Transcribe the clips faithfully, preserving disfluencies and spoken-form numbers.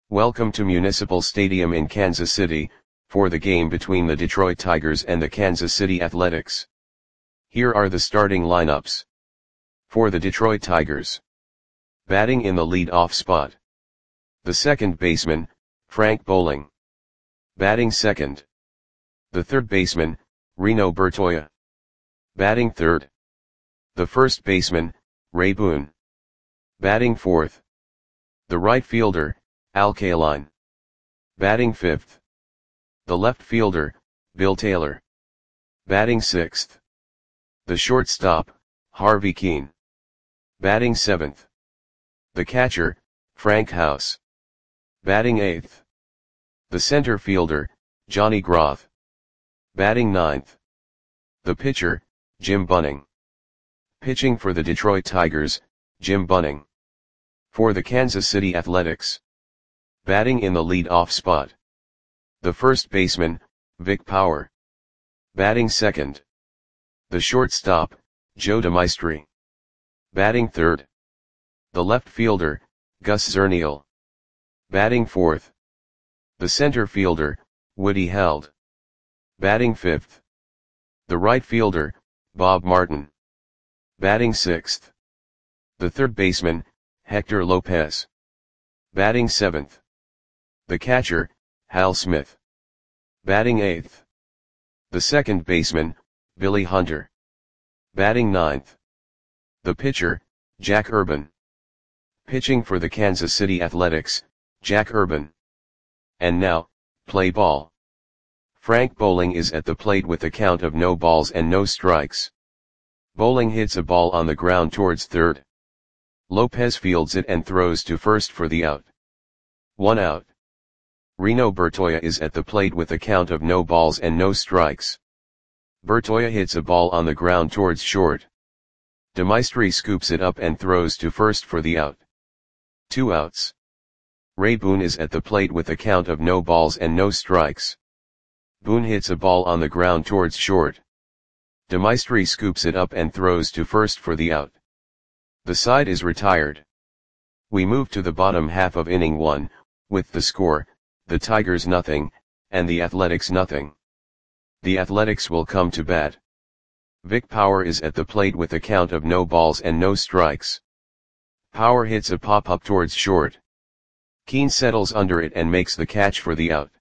Welcome to Municipal Stadium in Kansas City, for the game between the Detroit Tigers and the Kansas City Athletics. Here are the starting lineups. For the Detroit Tigers. Batting in the lead-off spot. The second baseman, Frank Bowling. Batting second. The third baseman, Reno Bertoia. Batting third. The first baseman, Ray Boone. Batting fourth. The right fielder, Al Kaline. Batting fifth. The left fielder, Bill Taylor. Batting sixth. The shortstop, Harvey Kuenn. Batting seventh. The catcher, Frank House. Batting eighth. The center fielder, Johnny Groth. Batting ninth. The pitcher, Jim Bunning. Pitching for the Detroit Tigers, Jim Bunning. For the Kansas City Athletics. Batting in the lead-off spot. The first baseman, Vic Power. Batting second. The shortstop, Joe DeMaestri. Batting third. The left fielder, Gus Zernial. Batting fourth. The center fielder, Woody Held. Batting fifth. The right fielder, Bob Martin. Batting sixth. The third baseman, Hector Lopez. Batting seventh. The catcher, Hal Smith. Batting eighth. The second baseman, Billy Hunter. Batting ninth. The pitcher, Jack Urban. Pitching for the Kansas City Athletics, Jack Urban. And now, play ball. Frank Bowling is at the plate with a count of no balls and no strikes. Bowling hits a ball on the ground towards third. Lopez fields it and throws to first for the out. One out. Reno Bertoia is at the plate with a count of no balls and no strikes. Bertoia hits a ball on the ground towards short. DeMaestri scoops it up and throws to first for the out. Two outs. Ray Boone is at the plate with a count of no balls and no strikes. Boone hits a ball on the ground towards short. DeMaestri scoops it up and throws to first for the out. The side is retired. We move to the bottom half of inning one, with the score, the Tigers nothing, and the Athletics nothing. The Athletics will come to bat. Vic Power is at the plate with a count of no balls and no strikes. Power hits a pop-up towards short. Kuenn settles under it and makes the catch for the out.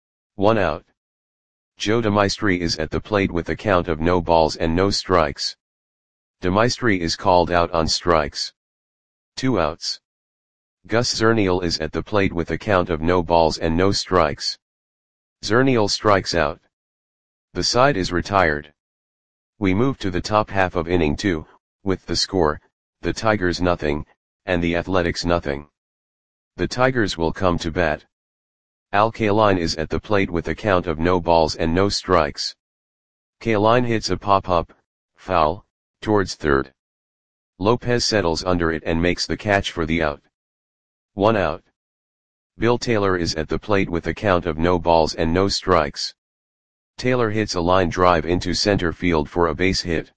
One out. Joe DeMaestri is at the plate with a count of no balls and no strikes. DeMaestri is called out on strikes. Two outs. Gus Zernial is at the plate with a count of no balls and no strikes. Zernial strikes out. The side is retired. We move to the top half of inning two, with the score, the Tigers nothing, and the Athletics nothing. The Tigers will come to bat. Al Kaline is at the plate with a count of no balls and no strikes. Kaline hits a pop-up, foul, towards third. Lopez settles under it and makes the catch for the out. One out. Bill Taylor is at the plate with a count of no balls and no strikes. Taylor hits a line drive into center field for a base hit.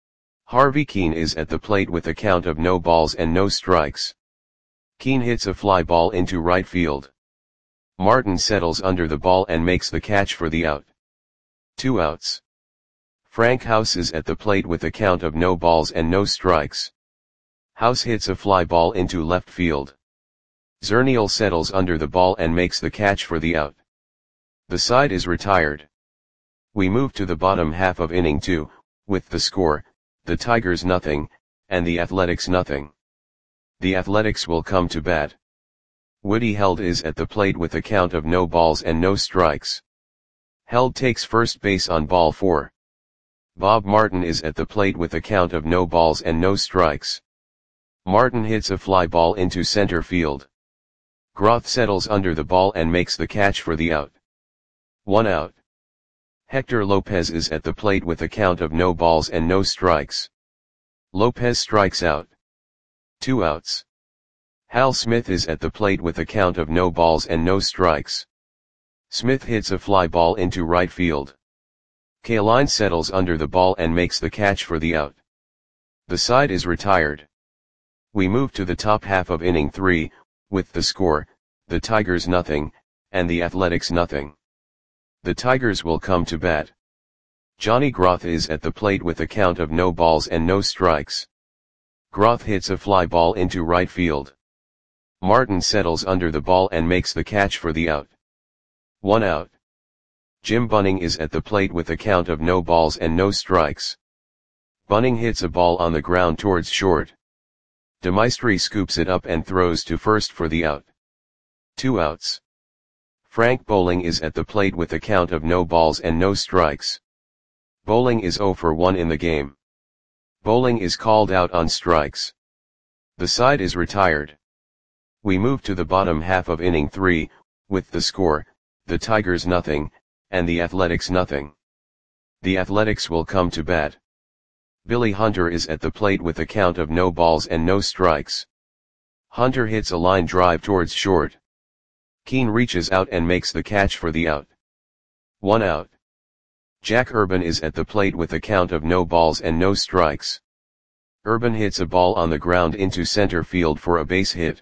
Harvey Kuenn is at the plate with a count of no balls and no strikes. Kuenn hits a fly ball into right field. Martin settles under the ball and makes the catch for the out. Two outs. Frank House is at the plate with a count of no balls and no strikes. House hits a fly ball into left field. Zernial settles under the ball and makes the catch for the out. The side is retired. We move to the bottom half of inning two, with the score, the Tigers nothing, and the Athletics nothing. The Athletics will come to bat. Woody Held is at the plate with a count of no balls and no strikes. Held takes first base on ball four. Bob Martin is at the plate with a count of no balls and no strikes. Martin hits a fly ball into center field. Groth settles under the ball and makes the catch for the out. One out. Hector Lopez is at the plate with a count of no balls and no strikes. Lopez strikes out. Two outs. Hal Smith is at the plate with a count of no balls and no strikes. Smith hits a fly ball into right field. Kaline settles under the ball and makes the catch for the out. The side is retired. We move to the top half of inning three, with the score, the Tigers nothing, and the Athletics nothing. The Tigers will come to bat. Johnny Groth is at the plate with a count of no balls and no strikes. Groth hits a fly ball into right field. Martin settles under the ball and makes the catch for the out. One out. Jim Bunning is at the plate with a count of no balls and no strikes. Bunning hits a ball on the ground towards short. DeMaestri scoops it up and throws to first for the out. Two outs. Frank Bowling is at the plate with a count of no balls and no strikes. Bowling is oh for one in the game. Bowling is called out on strikes. The side is retired. We move to the bottom half of inning three, with the score, the Tigers nothing, and the Athletics nothing. The Athletics will come to bat. Billy Hunter is at the plate with a count of no balls and no strikes. Hunter hits a line drive towards short. Keane reaches out and makes the catch for the out. One out. Jack Urban is at the plate with a count of no balls and no strikes. Urban hits a ball on the ground into center field for a base hit.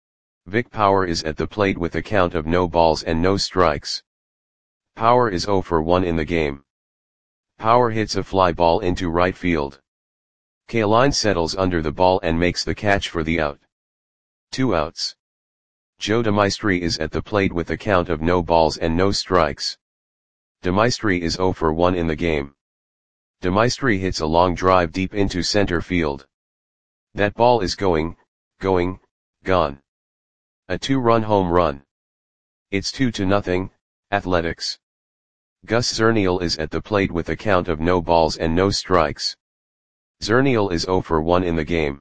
Vic Power is at the plate with a count of no balls and no strikes. Power is oh for one in the game. Power hits a fly ball into right field. Kaline settles under the ball and makes the catch for the out. Two outs. Joe DeMaestri is at the plate with a count of no balls and no strikes. DeMaestri is oh for one in the game. DeMaestri hits a long drive deep into center field. That ball is going, going, gone. A two-run home run. It's two to nothing, Athletics. Gus Zernial is at the plate with a count of no balls and no strikes. Zernial is oh for one in the game.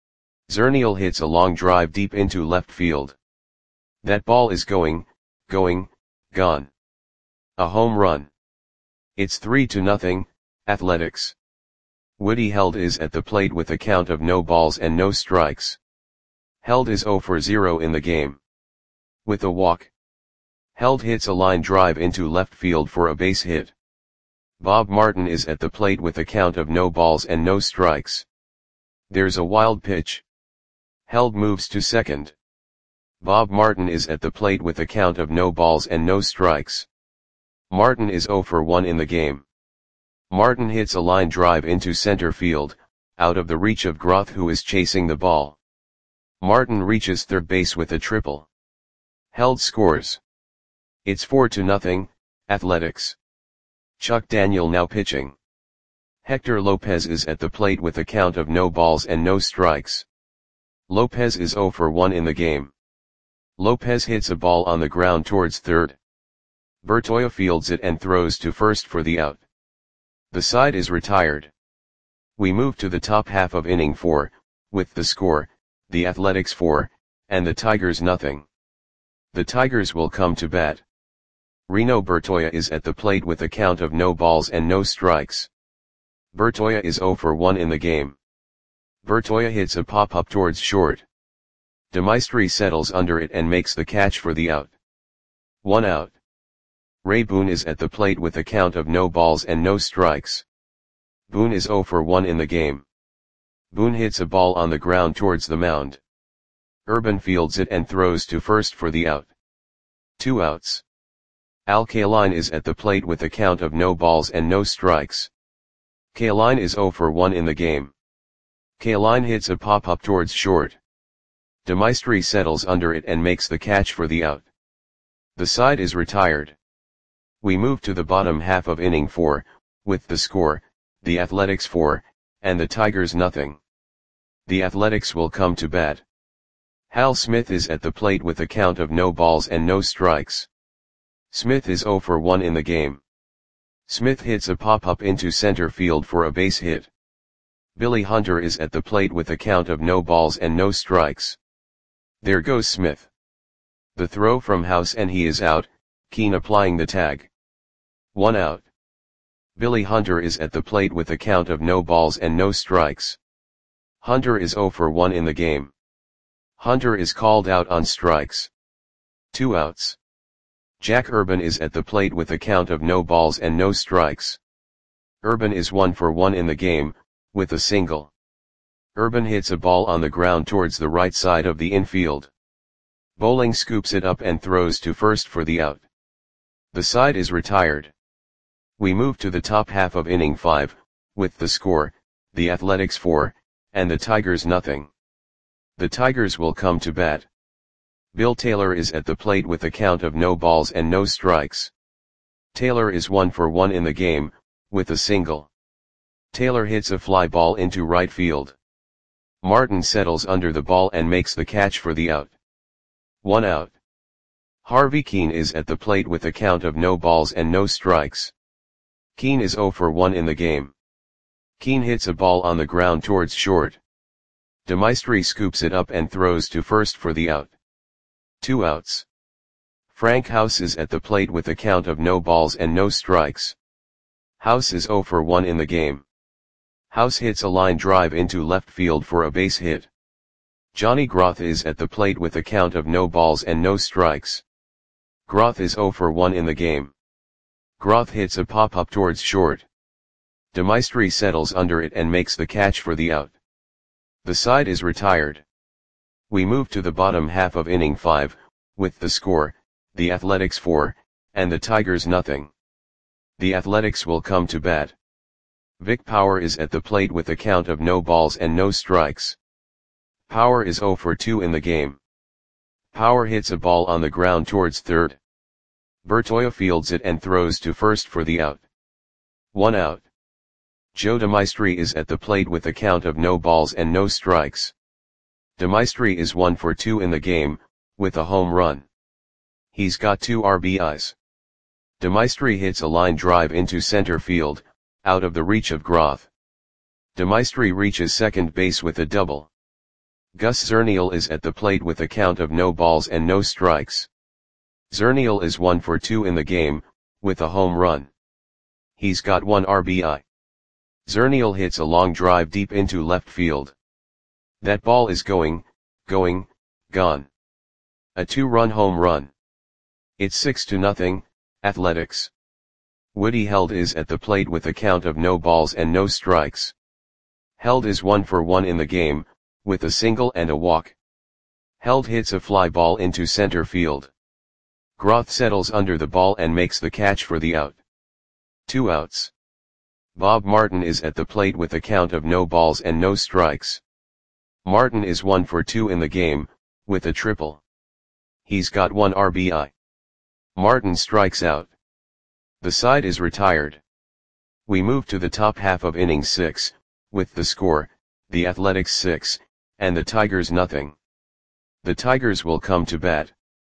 Zernial hits a long drive deep into left field. That ball is going, going, gone. A home run. It's three to nothing, Athletics. Woody Held is at the plate with a count of no balls and no strikes. Held is oh for zero in the game. With a walk. Held hits a line drive into left field for a base hit. Bob Martin is at the plate with a count of no balls and no strikes. There's a wild pitch. Held moves to second. Bob Martin is at the plate with a count of no balls and no strikes. Martin is oh for one in the game. Martin hits a line drive into center field, out of the reach of Groth, who is chasing the ball. Martin reaches third base with a triple. Held scores. It's four to nothing, Athletics. Chuck Daniel now pitching. Hector Lopez is at the plate with a count of no balls and no strikes. Lopez is oh for one in the game. Lopez hits a ball on the ground towards third. Bertoia fields it and throws to first for the out. The side is retired. We move to the top half of inning four, with the score, the Athletics four, and the Tigers nothing. The Tigers will come to bat. Reno Bertoia is at the plate with a count of no balls and no strikes. Bertoia is oh for one in the game. Bertoia hits a pop-up towards short. DeMaestri settles under it and makes the catch for the out. One out. Ray Boone is at the plate with a count of no balls and no strikes. Boone is oh for one in the game. Boone hits a ball on the ground towards the mound. Urban fields it and throws to first for the out. Two outs. Al Kaline is at the plate with a count of no balls and no strikes. Kaline is oh for one in the game. Kaline hits a pop-up towards short. DeMaestri settles under it and makes the catch for the out. The side is retired. We move to the bottom half of inning four, with the score, the Athletics four, and the Tigers nothing. The Athletics will come to bat. Hal Smith is at the plate with a count of no balls and no strikes. Smith is oh for one in the game. Smith hits a pop-up into center field for a base hit. Billy Hunter is at the plate with a count of no balls and no strikes. There goes Smith. The throw from House and he is out, Keane applying the tag. One out. Billy Hunter is at the plate with a count of no balls and no strikes. Hunter is oh for one in the game. Hunter is called out on strikes. Two outs. Jack Urban is at the plate with a count of no balls and no strikes. Urban is one for one in the game, with a single. Urban hits a ball on the ground towards the right side of the infield. Bowling scoops it up and throws to first for the out. The side is retired. We move to the top half of inning five, with the score, the Athletics four, and the Tigers nothing. The Tigers will come to bat. Bill Taylor is at the plate with a count of no balls and no strikes. Taylor is one for one in the game, with a single. Taylor hits a fly ball into right field. Martin settles under the ball and makes the catch for the out. One out. Harvey Keene is at the plate with a count of no balls and no strikes. Keene is zero for one in the game. Keene hits a ball on the ground towards short. DeMaestri scoops it up and throws to first for the out. Two outs. Frank House is at the plate with a count of no balls and no strikes. House is zero for one in the game. House hits a line drive into left field for a base hit. Johnny Groth is at the plate with a count of no balls and no strikes. Groth is zero for one in the game. Groth hits a pop-up towards short. DeMaestri settles under it and makes the catch for the out. The side is retired. We move to the bottom half of inning five, with the score, the Athletics four, and the Tigers nothing. The Athletics will come to bat. Vic Power is at the plate with a count of no balls and no strikes. Power is zero for two in the game. Power hits a ball on the ground towards third. Bertoia fields it and throws to first for the out. One out. Joe DeMaestri is at the plate with a count of no balls and no strikes. DeMaestri is one for two in the game, with a home run. He's got two R B Is. DeMaestri hits a line drive into center field, out of the reach of Groth. DeMaestri reaches second base with a double. Gus Zernial is at the plate with a count of no balls and no strikes. Zernial is one for two in the game, with a home run. He's got one R B I. Zernial hits a long drive deep into left field. That ball is going, going, gone. A two-run home run. It's six to nothing, Athletics. Woody Held is at the plate with a count of no balls and no strikes. Held is one for one in the game, with a single and a walk. Held hits a fly ball into center field. Groth settles under the ball and makes the catch for the out. Two outs. Bob Martin is at the plate with a count of no balls and no strikes. Martin is one for two in the game, with a triple. He's got one R B I. Martin strikes out. The side is retired. We move to the top half of inning six, with the score, the Athletics six, and the Tigers nothing. The Tigers will come to bat.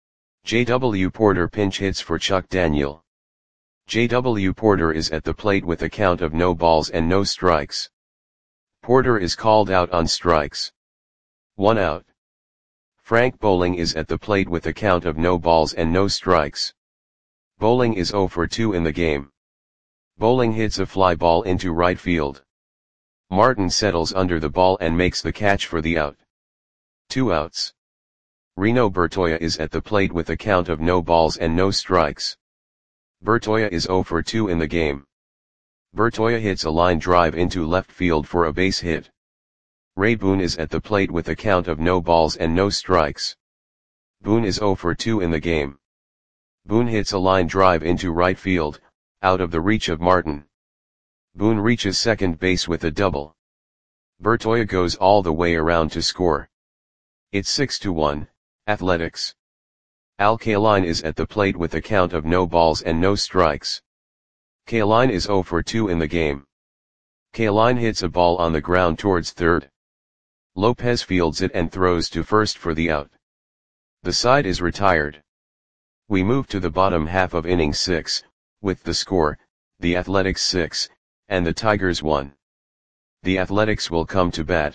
J W Porter pinch hits for Chuck Daniel. J W Porter is at the plate with a count of no balls and no strikes. Porter is called out on strikes. One out. Frank Bowling is at the plate with a count of no balls and no strikes. Bowling is zero for two in the game. Bowling hits a fly ball into right field. Martin settles under the ball and makes the catch for the out. Two outs. Reno Bertoia is at the plate with a count of no balls and no strikes. Bertoia is zero for two in the game. Bertoia hits a line drive into left field for a base hit. Ray Boone is at the plate with a count of no balls and no strikes. Boone is zero for two in the game. Boone hits a line drive into right field, out of the reach of Martin. Boone reaches second base with a double. Bertoia goes all the way around to score. It's six to one, Athletics. Al Kaline is at the plate with a count of no balls and no strikes. Kaline is zero for two in the game. Kaline hits a ball on the ground towards third. Lopez fields it and throws to first for the out. The side is retired. We move to the bottom half of inning six, with the score, the Athletics six, and the Tigers one. The Athletics will come to bat.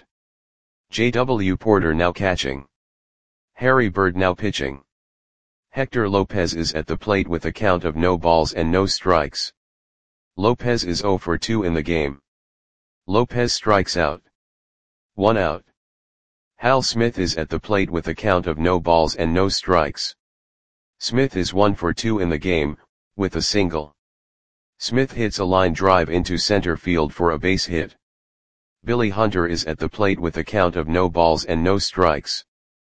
J W Porter now catching. Harry Bird now pitching. Hector Lopez is at the plate with a count of no balls and no strikes. Lopez is zero for two in the game. Lopez strikes out. One out. Hal Smith is at the plate with a count of no balls and no strikes. Smith is one for two in the game, with a single. Smith hits a line drive into center field for a base hit. Billy Hunter is at the plate with a count of no balls and no strikes.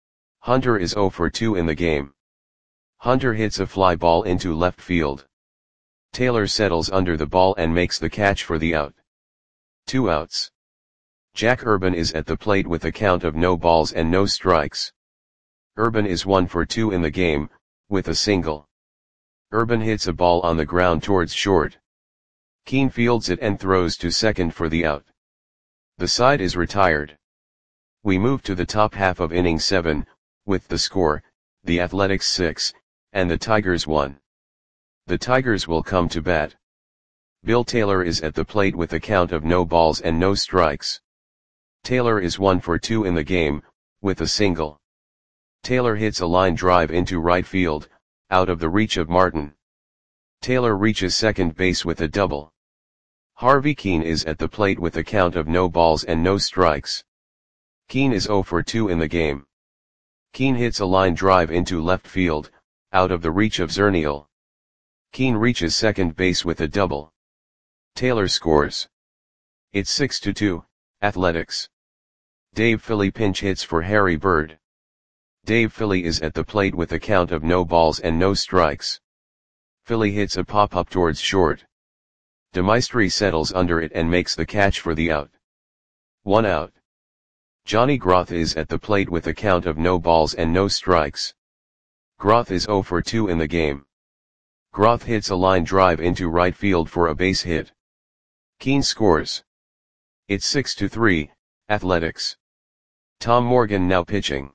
Hunter is zero for two in the game. Hunter hits a fly ball into left field. Taylor settles under the ball and makes the catch for the out. Two outs. Jack Urban is at the plate with a count of no balls and no strikes. Urban is one for two in the game, with a single. Urban hits a ball on the ground towards short. Keane fields it and throws to second for the out. The side is retired. We move to the top half of inning seven, with the score, the Athletics six, and the Tigers one. The Tigers will come to bat. Bill Taylor is at the plate with a count of no balls and no strikes. Taylor is one for two in the game, with a single. Taylor hits a line drive into right field, out of the reach of Martin. Taylor reaches second base with a double. Harvey Keane is at the plate with a count of no balls and no strikes. Keane is zero for two in the game. Keane hits a line drive into left field, out of the reach of Zernial. Keane reaches second base with a double. Taylor scores. It's six to two, Athletics. Dave Philly pinch hits for Harry Bird. Dave Philly is at the plate with a count of no balls and no strikes. Philly hits a pop-up towards short. DeMaestri settles under it and makes the catch for the out. One out. Johnny Groth is at the plate with a count of no balls and no strikes. Groth is zero for two in the game. Groth hits a line drive into right field for a base hit. Keane scores. It's six to three, Athletics. Tom Morgan now pitching.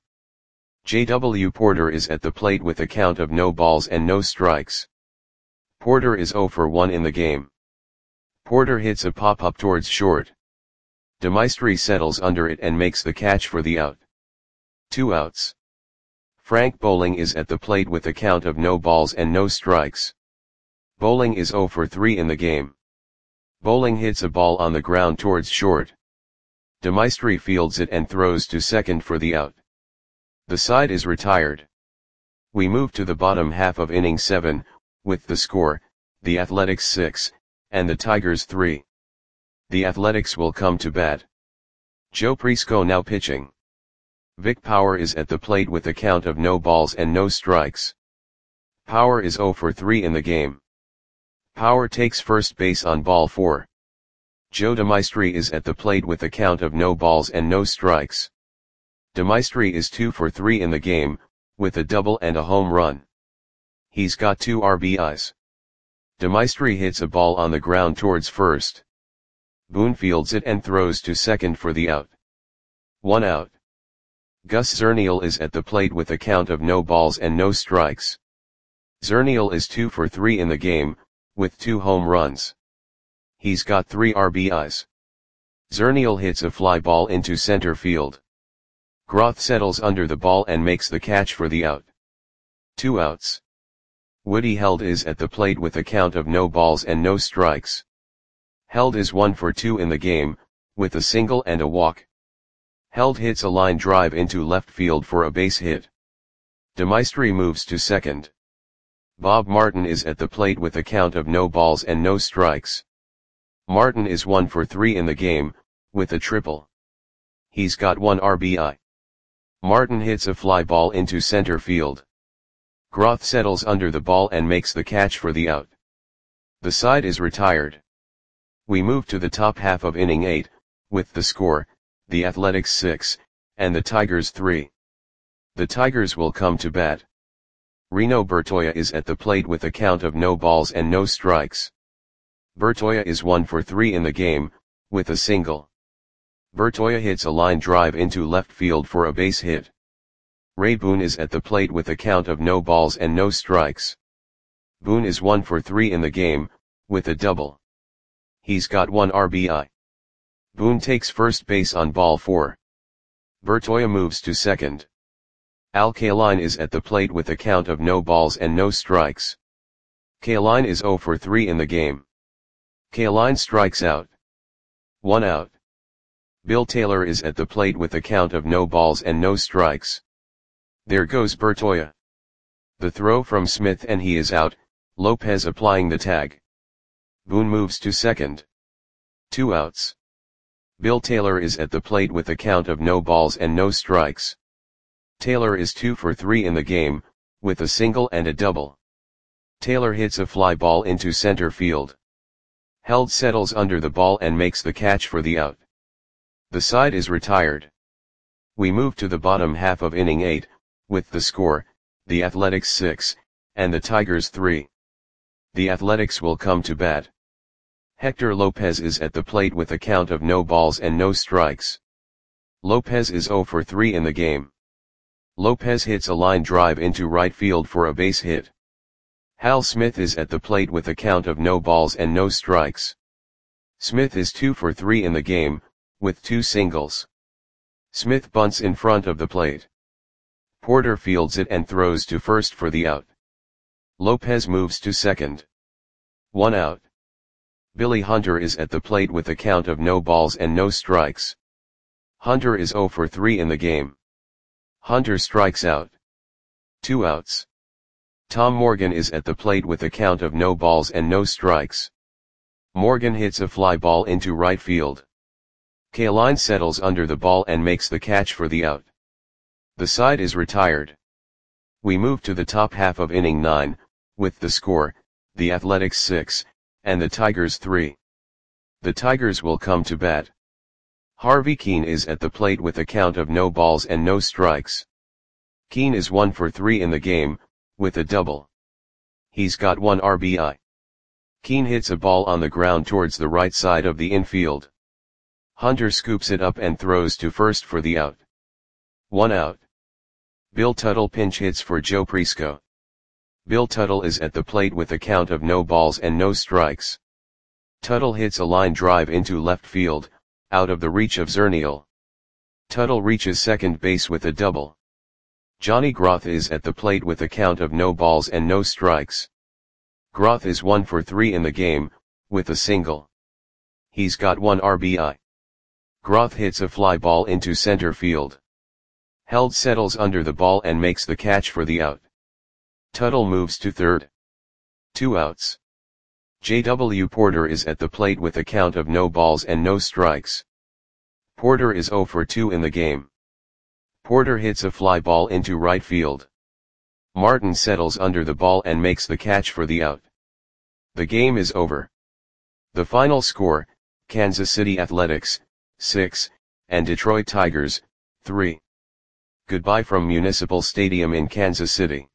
J W Porter is at the plate with a count of no balls and no strikes. Porter is zero for one in the game. Porter hits a pop-up towards short. DeMaestri settles under it and makes the catch for the out. Two outs. Frank Bowling is at the plate with a count of no balls and no strikes. Bowling is zero for three in the game. Bowling hits a ball on the ground towards short. DeMaestri fields it and throws to second for the out. The side is retired. We move to the bottom half of inning seven, with the score, the Athletics six, and the Tigers three. The Athletics will come to bat. Joe Prisco now pitching. Vic Power is at the plate with a count of no balls and no strikes. Power is zero for three in the game. Power takes first base on ball four. Joe DeMaestri is at the plate with a count of no balls and no strikes. DeMaestri is two for three in the game, with a double and a home run. He's got two R B Is. DeMaestri hits a ball on the ground towards first. Boone fields it and throws to second for the out. One out. Gus Zernial is at the plate with a count of no balls and no strikes. Zernial is two for three in the game, with two home runs. He's got three R B Is. Zernial hits a fly ball into center field. Groth settles under the ball and makes the catch for the out. Two outs. Woody Held is at the plate with a count of no balls and no strikes. Held is one for two in the game, with a single and a walk. Held hits a line drive into left field for a base hit. DeMaestri moves to second. Bob Martin is at the plate with a count of no balls and no strikes. Martin is one for three in the game, with a triple. He's got one R B I. Martin hits a fly ball into center field. Groth settles under the ball and makes the catch for the out. The side is retired. We move to the top half of inning eight, with the score, the Athletics six, and the Tigers three. The Tigers will come to bat. Reno Bertoia is at the plate with a count of no balls and no strikes. Bertoia is one for three in the game, with a single. Bertoia hits a line drive into left field for a base hit. Ray Boone is at the plate with a count of no balls and no strikes. Boone is one for three in the game, with a double. He's got one R B I. Boone takes first base on ball four. Bertoia moves to second. Al Kaline is at the plate with a count of no balls and no strikes. Kaline is zero for three in the game. Kaline strikes out. One out. Bill Taylor is at the plate with a count of no balls and no strikes. There goes Bertoia. The throw from Smith and he is out, Lopez applying the tag. Boone moves to second. Two outs. Bill Taylor is at the plate with a count of no balls and no strikes. Taylor is two for three in the game, with a single and a double. Taylor hits a fly ball into center field. Held settles under the ball and makes the catch for the out. The side is retired. We move to the bottom half of inning eight, with the score, the Athletics six, and the Tigers three. The Athletics will come to bat. Hector Lopez is at the plate with a count of no balls and no strikes. Lopez is zero for three in the game. Lopez hits a line drive into right field for a base hit. Hal Smith is at the plate with a count of no balls and no strikes. Smith is two for three in the game, with two singles. Smith bunts in front of the plate. Porter fields it and throws to first for the out. Lopez moves to second. One out. Billy Hunter is at the plate with a count of no balls and no strikes. Hunter is zero for three in the game. Hunter strikes out. Two outs. Tom Morgan is at the plate with a count of no balls and no strikes. Morgan hits a fly ball into right field. Kaline settles under the ball and makes the catch for the out. The side is retired. We move to the top half of inning nine, with the score, the Athletics six, and the Tigers three. The Tigers will come to bat. Harvey Keene is at the plate with a count of no balls and no strikes. Keene is one for three in the game, with a double. He's got one R B I. Keene hits a ball on the ground towards the right side of the infield. Hunter scoops it up and throws to first for the out. One out. Bill Tuttle pinch hits for Joe Prisco. Bill Tuttle is at the plate with a count of no balls and no strikes. Tuttle hits a line drive into left field, out of the reach of Zernial. Tuttle reaches second base with a double. Johnny Groth is at the plate with a count of no balls and no strikes. Groth is one for three in the game, with a single. He's got one R B I. Groth hits a fly ball into center field. Held settles under the ball and makes the catch for the out. Tuttle moves to third. Two outs. J W Porter is at the plate with a count of no balls and no strikes. Porter is zero for two in the game. Porter hits a fly ball into right field. Martin settles under the ball and makes the catch for the out. The game is over. The final score, Kansas City Athletics, six, and Detroit Tigers, three. Goodbye from Municipal Stadium in Kansas City.